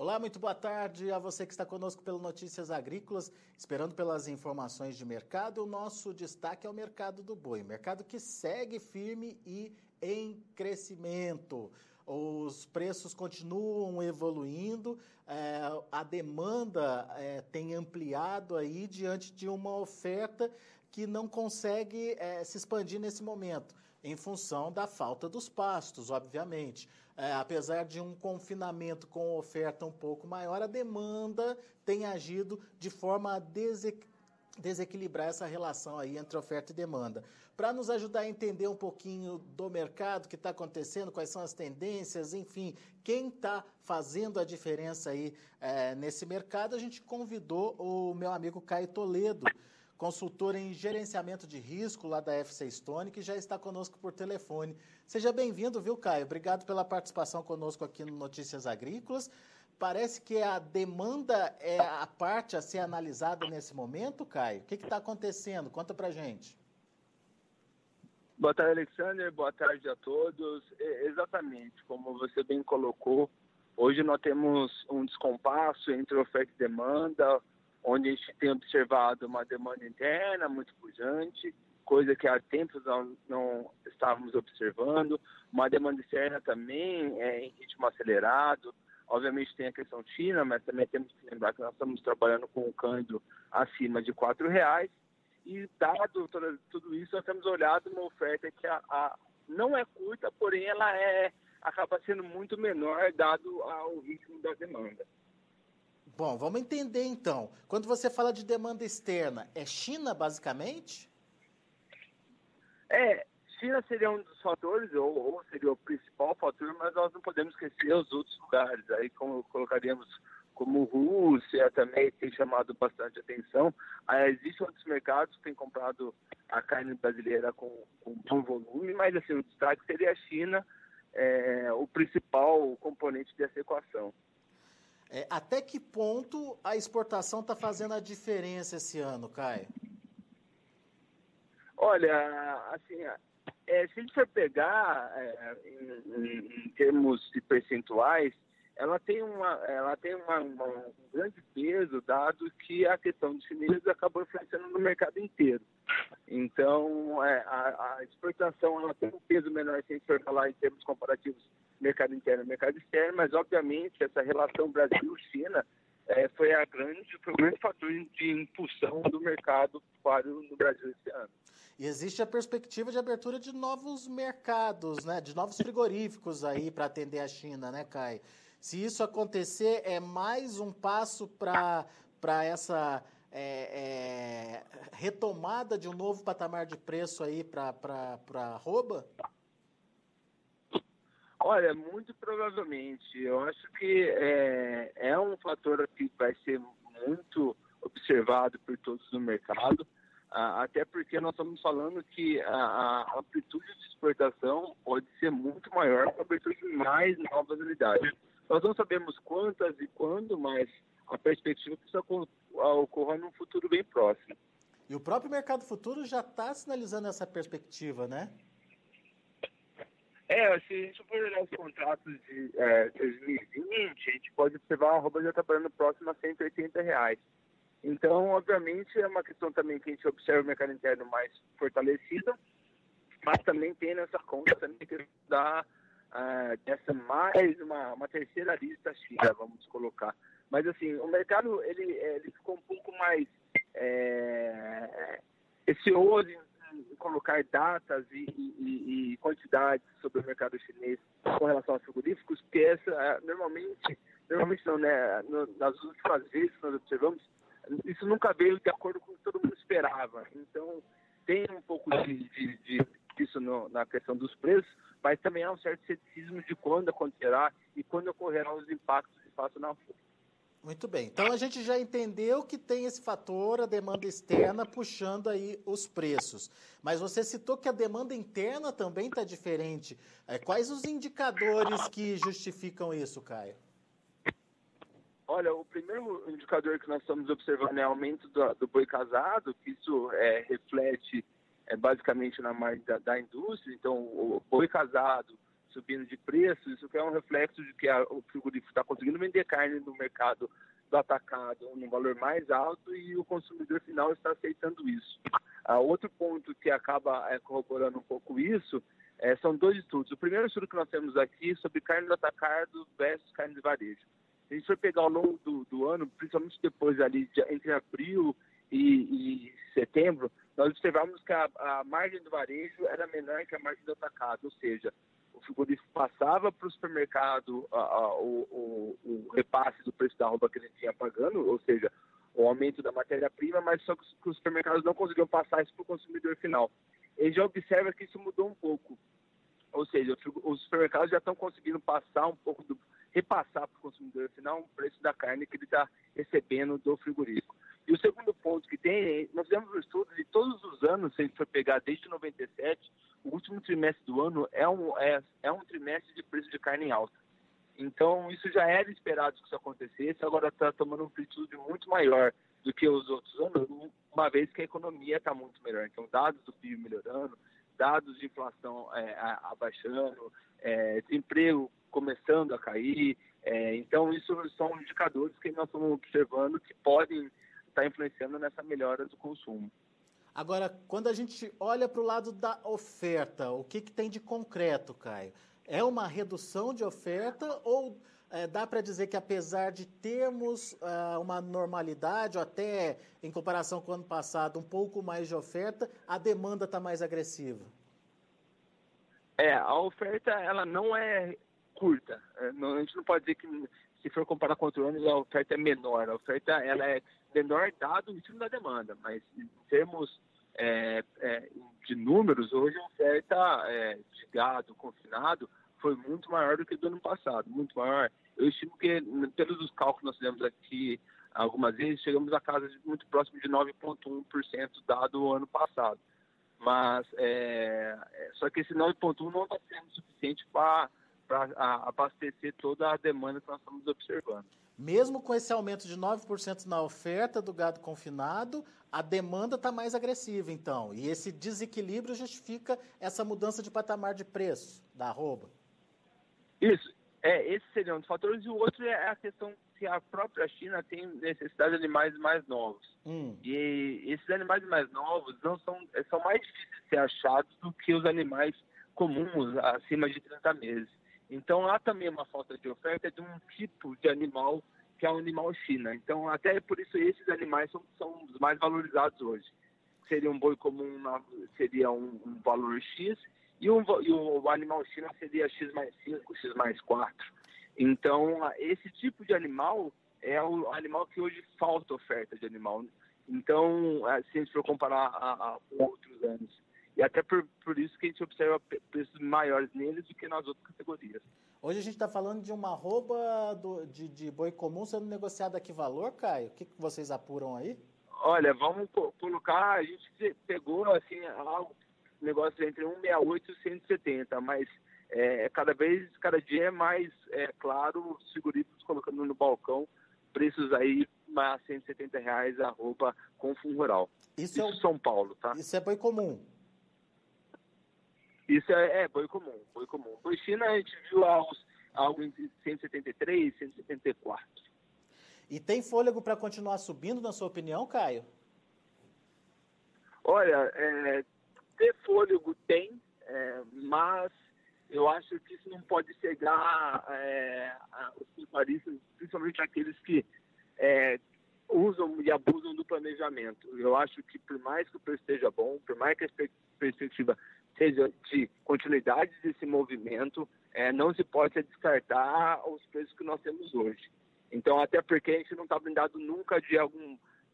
Olá, muito boa tarde a você que está conosco pelo Notícias Agrícolas, esperando pelas informações de mercado. O nosso destaque é o mercado do boi, mercado que segue firme e em crescimento. Os preços continuam evoluindo, a demanda tem ampliado aí diante de uma oferta que não consegue se expandir nesse momento, em função da falta dos pastos, obviamente. Apesar de um confinamento com oferta um pouco maior, a demanda tem agido de forma a desequilibrar essa relação aí entre oferta e demanda. Para nos ajudar a entender um pouquinho do mercado, o que está acontecendo, quais são as tendências, enfim, quem está fazendo a diferença aí nesse mercado, a gente convidou o meu amigo Caio Toledo, consultor em gerenciamento de risco lá da FC Stone, que já está conosco por telefone. Seja bem-vindo, viu, Caio? Obrigado pela participação conosco aqui no Notícias Agrícolas. Parece que a demanda é a parte a ser analisada nesse momento, Caio. O que está acontecendo? Conta pra gente. Boa tarde, Alexander. Boa tarde a todos. Exatamente, como você bem colocou, hoje nós temos um descompasso entre oferta e demanda, onde a gente tem observado uma demanda interna muito pujante, coisa que há tempos nós não estávamos observando, uma demanda externa também em ritmo acelerado. Obviamente tem a questão China, mas também temos que lembrar que nós estamos trabalhando com um câmbio acima de R$4, e dado tudo isso, nós temos olhado uma oferta que não é curta, porém ela acaba sendo muito menor dado ao ritmo da demanda. Bom, vamos entender então. Quando você fala de demanda externa, é China basicamente? China seria um dos fatores, ou seria o principal fator, mas nós não podemos esquecer os outros lugares. Aí colocaríamos como Rússia, também tem chamado bastante atenção. Existem outros mercados que têm comprado a carne brasileira com bom volume, mas assim, o destaque seria a China, o principal componente dessa equação. Até que ponto a exportação está fazendo a diferença esse ano, Caio? Olha, assim, se a gente for pegar em termos de percentuais, ela tem um grande peso, dado que a questão dos chineses acabou influenciando no mercado inteiro. Então, a exportação ela tem um peso menor se a gente for falar em termos comparativos mercado interno e mercado externo, mas obviamente essa relação Brasil-China foi o grande fator de impulsão do mercado no Brasil esse ano. E existe a perspectiva de abertura de novos mercados, né? De novos frigoríficos aí para atender a China, né, Caio? Se isso acontecer, é mais um passo para essa retomada de um novo patamar de preço aí para arroba? Olha, muito provavelmente. Eu acho que é um fator que vai ser muito observado por todos no mercado, até porque nós estamos falando que a amplitude de exportação pode ser muito maior com a abertura de mais novas unidades. Nós não sabemos quantas e quando, mas a perspectiva é que isso ocorra num futuro bem próximo. E o próprio mercado futuro já está sinalizando essa perspectiva, né? Se a gente for olhar os contratos de 2020, a gente pode observar a arroba já trabalhando próximo a R$180. Então, obviamente, é uma questão também que a gente observa o mercado interno mais fortalecido, mas também tem nessa conta também que dá dessa mais uma terceira lista China, vamos colocar. Mas, assim, o mercado ele ficou um pouco mais receoso em colocar datas e quantidades sobre o mercado chinês com relação aos frigoríficos, porque essa, normalmente não, né? Nas últimas vezes que nós observamos, isso nunca veio de acordo com o que todo mundo esperava. Então, tem um pouco disso na questão dos preços, mas também há um certo ceticismo de quando acontecerá e quando ocorrerão os impactos de fato na folha. Muito bem. Então, a gente já entendeu que tem esse fator, a demanda externa, puxando aí os preços. Mas você citou que a demanda interna também está diferente. Quais os indicadores que justificam isso, Caio? Olha, o primeiro indicador que nós estamos observando é o aumento do boi casado, que isso reflete basicamente na margem da indústria. Então, o boi casado subindo de preço, isso que é um reflexo de que o frigorífico está conseguindo vender carne no mercado do atacado num valor mais alto e o consumidor final está aceitando isso. Outro ponto que acaba corroborando um pouco isso são 2 estudos. O primeiro estudo que nós temos aqui é sobre carne do atacado versus carne de varejo. Se a gente for pegar ao longo do ano, principalmente depois ali entre abril e setembro, nós observamos que a margem do varejo era menor que a margem do atacado, ou seja, o frigorífico passava para o supermercado o repasse do preço da roupa que ele tinha pagando, ou seja, o aumento da matéria-prima, mas só que os supermercados não conseguiam passar isso para o consumidor final. Ele já observa que isso mudou um pouco, ou seja, os supermercados já estão conseguindo passar um pouco repassar para o consumidor final o preço da carne que ele está recebendo do frigorífico. E o segundo ponto que tem, nós fizemos um estudo de todos os anos, se a gente for pegar desde 97, o último trimestre do ano é um trimestre de preço de carne em alta. Então, isso já era esperado que isso acontecesse, agora está tomando uma amplitude muito maior do que os outros anos, uma vez que a economia está muito melhor. Então, dados do PIB melhorando, dados de inflação abaixando, desemprego começando a cair. Então, isso são indicadores que nós estamos observando que podem estar influenciando nessa melhora do consumo. Agora, quando a gente olha para o lado da oferta, o que tem de concreto, Caio? É uma redução de oferta ou dá para dizer que apesar de termos uma normalidade, ou até em comparação com o ano passado, um pouco mais de oferta, a demanda está mais agressiva? A oferta ela não é curta. A gente não pode dizer que, se for comparar com outros anos, a oferta é menor. A oferta ela é menor dado o ritmo da demanda, mas em termos de números, hoje a oferta de gado confinado foi muito maior do que do ano passado, muito maior. Eu estimo que, pelos os cálculos que nós fizemos aqui algumas vezes, chegamos a casa muito próximo de 9,1% dado o ano passado. Mas, só que esse 9,1% não está sendo suficiente para abastecer toda a demanda que nós estamos observando. Mesmo com esse aumento de 9% na oferta do gado confinado, a demanda está mais agressiva, então. E esse desequilíbrio justifica essa mudança de patamar de preço da arroba. Isso. Esse seria um dos fatores. E o outro é a questão que a própria China tem necessidade de animais mais novos. E esses animais mais novos são mais difíceis de ser achados do que os animais comuns acima de 30 meses. Então, há também uma falta de oferta de um tipo de animal que é o animal China. Então, até por isso, esses animais são os mais valorizados hoje. Seria um boi comum, seria um valor X, e o animal China seria X mais 5, X mais 4. Então, esse tipo de animal é o animal que hoje falta oferta de animal. Então, se a gente for comparar a outros anos. E até por isso que a gente observa preços maiores neles do que nas outras categorias. Hoje a gente está falando de uma arroba de boi comum sendo negociada a que valor, Caio? O que vocês apuram aí? Olha, vamos colocar, a gente pegou assim, negócio entre 168 e 170, mas cada dia é mais claro os frigoríficos colocando no balcão preços aí a R$170 a roupa com fundo rural. Isso é São Paulo, tá? Isso é boi comum? Isso é boi comum, boi comum. Boi China a gente viu algo entre 173 e 174. E tem fôlego para continuar subindo, na sua opinião, Caio? Olha, ter fôlego tem, mas eu acho que isso não pode chegar aos pecuaristas, principalmente aqueles que usam e abusam do planejamento. Eu acho que por mais que o preço esteja bom, por mais que a perspectiva seja de continuidade desse movimento, não se pode descartar os preços que nós temos hoje. Então, até porque a gente não está blindado nunca de algo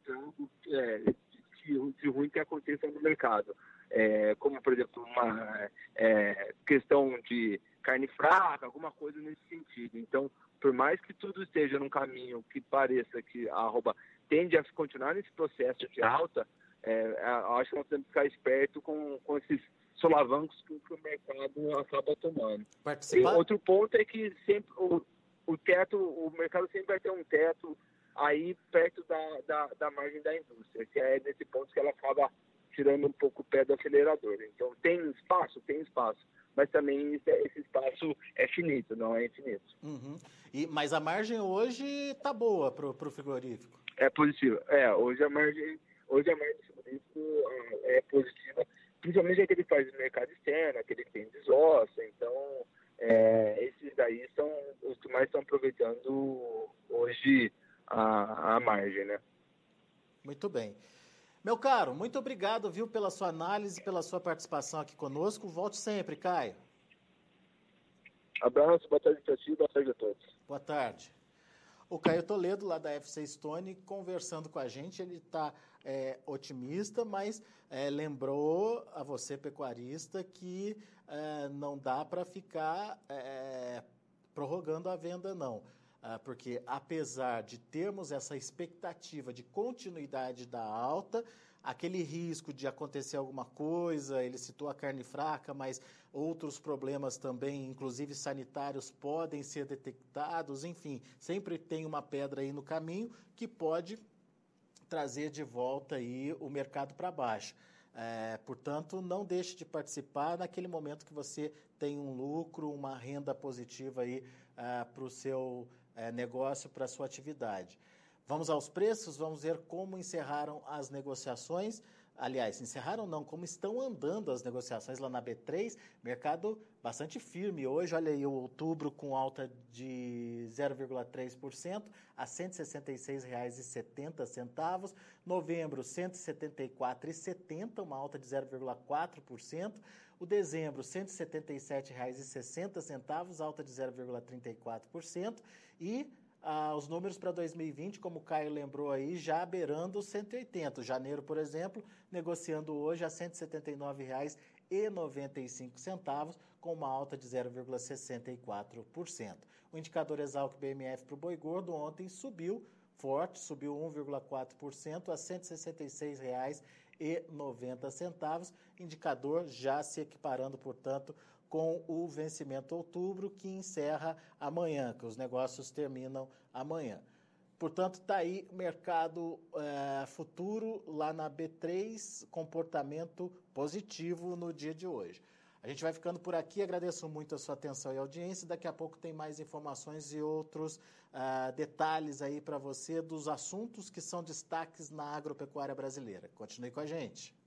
de ruim que aconteça no mercado. Como, por exemplo, uma questão de carne fraca, alguma coisa nesse sentido. Então, por mais que tudo esteja num caminho que pareça que a arroba tende a continuar nesse processo de alta, acho que nós temos que ficar esperto com esses solavancos que o mercado acaba tomando. Outro ponto é que sempre o mercado sempre vai ter um teto aí perto da margem da indústria, que é nesse ponto que ela acaba tirando um pouco o pé do acelerador. Então, tem espaço, mas também esse espaço é finito, não é infinito. Uhum. Mas a margem hoje está boa para o frigorífico? É positiva. Hoje a margem do frigorífico é positiva, principalmente aquele que faz mercado externo, aquele que tem desossa. Então, esses daí são os que mais estão aproveitando hoje a margem, né? Muito bem. Meu caro, muito obrigado, viu, pela sua análise, pela sua participação aqui conosco. Volte sempre, Caio. Abraço, boa tarde para ti, boa tarde a todos. Boa tarde. O Caio Toledo, lá da FC Stone, conversando com a gente, ele está otimista, mas lembrou a você, pecuarista, que não dá para ficar prorrogando a venda, não. Porque apesar de termos essa expectativa de continuidade da alta, aquele risco de acontecer alguma coisa, ele citou a carne fraca, mas outros problemas também, inclusive sanitários, podem ser detectados, enfim, sempre tem uma pedra aí no caminho que pode trazer de volta aí o mercado para baixo. Portanto, não deixe de participar naquele momento que você tem um lucro, uma renda positiva aí para o seu negócio, para a sua atividade. Vamos aos preços, vamos ver como encerraram as negociações. Aliás, encerraram não, como estão andando as negociações lá na B3, mercado bastante firme. Hoje, olha aí, o outubro com alta de 0,3% a R$ 166,70. Novembro, R$ 174,70, uma alta de 0,4%. O dezembro, R$ 177,60, alta de 0,34%. E os números para 2020, como o Caio lembrou aí, já beirando os 180. Janeiro, por exemplo, negociando hoje a R$ 179,95, com uma alta de 0,64%. O indicador Exalc BMF para o boi gordo ontem subiu forte, subiu 1,4% a R$ 166,90. Indicador já se equiparando, portanto, com o vencimento outubro, que encerra amanhã, que os negócios terminam amanhã. Portanto, está aí o mercado futuro lá na B3, comportamento positivo no dia de hoje. A gente vai ficando por aqui, agradeço muito a sua atenção e audiência. Daqui a pouco tem mais informações e outros detalhes aí para você dos assuntos que são destaques na agropecuária brasileira. Continue com a gente.